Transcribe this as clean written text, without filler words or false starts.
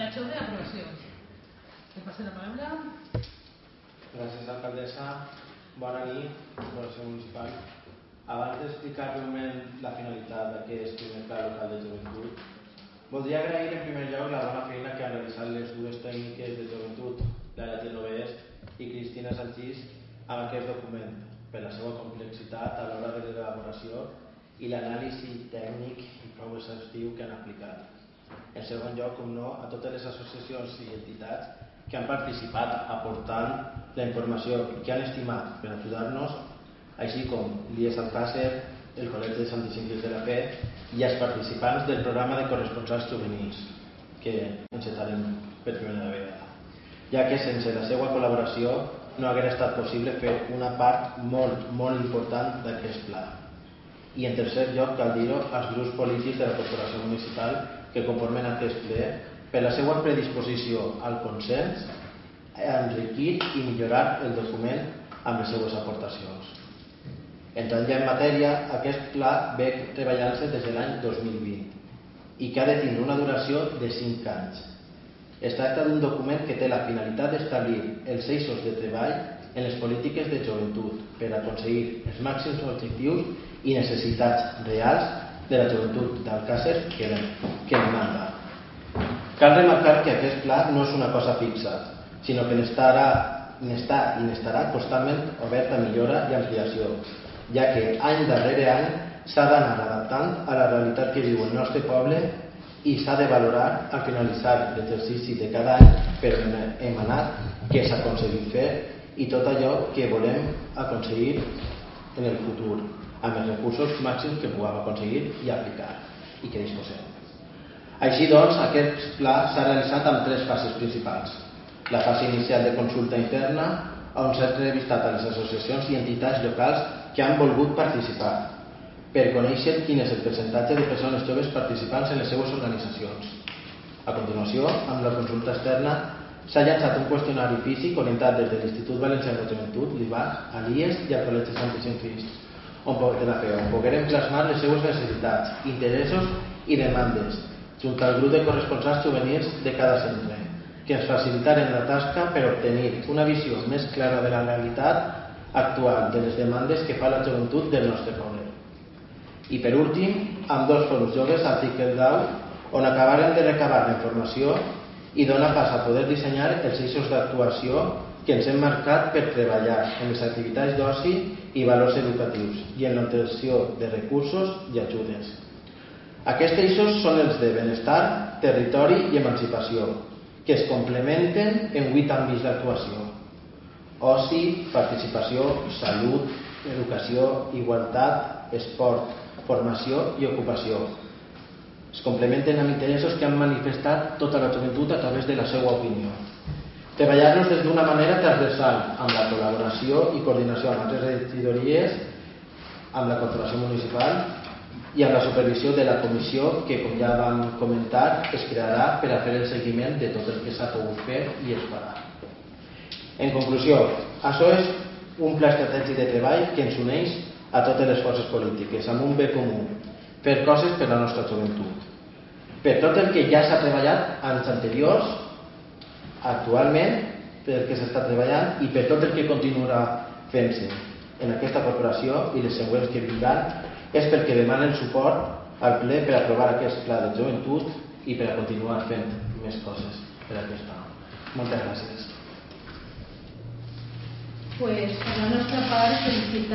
Cacho de aprobació. Te passo la paraula. Gràcies, alcaldessa. Bona nit, corporació municipal. Abans d'explicar breument la finalitat d'aquest primer pla local de joventut, voldria agrair en primer lloc la bona feina que han realitzat les dues tècniques de joventut, Lara Genovès i Cristina Sanchís, amb aquest document, per la seva complexitat a l'hora de l'elaboració i l'anàlisi tècnic i prou exhaustiu que han aplicat. En segon lloc, com no, a totes les associacions i entitats que han participat aportant la informació que han estimat per ajudar-nos, així com l'IES Alcàsser, el Col·legi de Sant Isidre de la Fe i els participants del programa de corresponsals juvenils, que encetarem per primera vegada, ja que sense la seva col·laboració no hagués estat possible fer una part molt important d'aquest pla. I en tercer lloc, cal dir-ho, als grups polítics de la corporació municipal que conformen aquest ple per la seva predisposició al consens, a enriquir i millorar el document amb les seves aportacions. Entrant ja en matèria, aquest pla ve treballant-se des de l'any 2020 i que ha de tenir una duració de 5 anys. Es tracta d'un document que té la finalitat d'establir els eixos de treball en les polítiques de joventut per aconseguir els màxims objectius i necessitats reals de la joventut d'Alcàsser que demanda. Cal remarcar que aquest pla no és una cosa fixa, sinó que n'està i n'estarà constantment obert a millora i ampliació, ja que any darrere any s'ha d'anar adaptant a la realitat que viu el nostre poble i s'ha de valorar al finalitzar l'exercici de cada any per emanar què s'ha aconseguit fer i tot allò que volem aconseguir en el futur, amb els recursos màxims que puguem aconseguir i aplicar i que disposem. Així doncs, aquest pla s'ha realitzat amb 3 fases principals. La fase inicial de consulta interna, on s'ha entrevistat a les associacions i entitats locals que han volgut participar, per conèixer quin és el percentatge de persones joves participants en les seves organitzacions. A continuació, amb la consulta externa, s'ha llançat un qüestionari físic orientat des de l'Institut Valencià de Joventut, l'IVAJ, a l'IES i al Col·legi de Sant Isidre de la Fe, on poguérem plasmar les seves necessitats, interessos i demandes, junt al grup de corresponsals juvenils de cada centre, que ens facilitaren la tasca per obtenir una visió més clara de la realitat actual de les demandes que fa la joventut del nostre poble. I per últim, amb 2 fòrums joves a Article 10, on acabaren de recabar la informació i donar pas a poder dissenyar els eixos d'actuació que ens hem marcat per treballar en les activitats d'oci i valors educatius i en l'obtenció de recursos i ajudes. Aquests eixos són els de benestar, territori i emancipació, que es complementen en 8 àmbits d'actuació: oci, participació, salut, educació, igualtat, esport, formació i ocupació. Es complementen amb interessos que han manifestat tota la joventut a través de la seva opinió. Treballar-los des d'una manera transversal, amb la col·laboració i coordinació amb altres regidories, amb la corporació municipal i amb la supervisió de la comissió que, com ja vam comentar, es crearà per a fer el seguiment de tot el que s'ha pogut fer i es farà. En conclusió, això és un pla estratègic de treball que ens uneix a totes les forces polítiques, amb un bé comú: fer coses per la nostra joventut. Per tot el que ja s'ha treballat anys anteriors, actualment, per el que s'està treballant i per tot el que continuarà fent-se en aquesta corporació i les següents que vindran, és perquè demanen suport al ple per aprovar aquest pla de joventut i per a continuar fent més coses per aquest pla. Moltes gràcies. Pues, per la nostra part, felicitar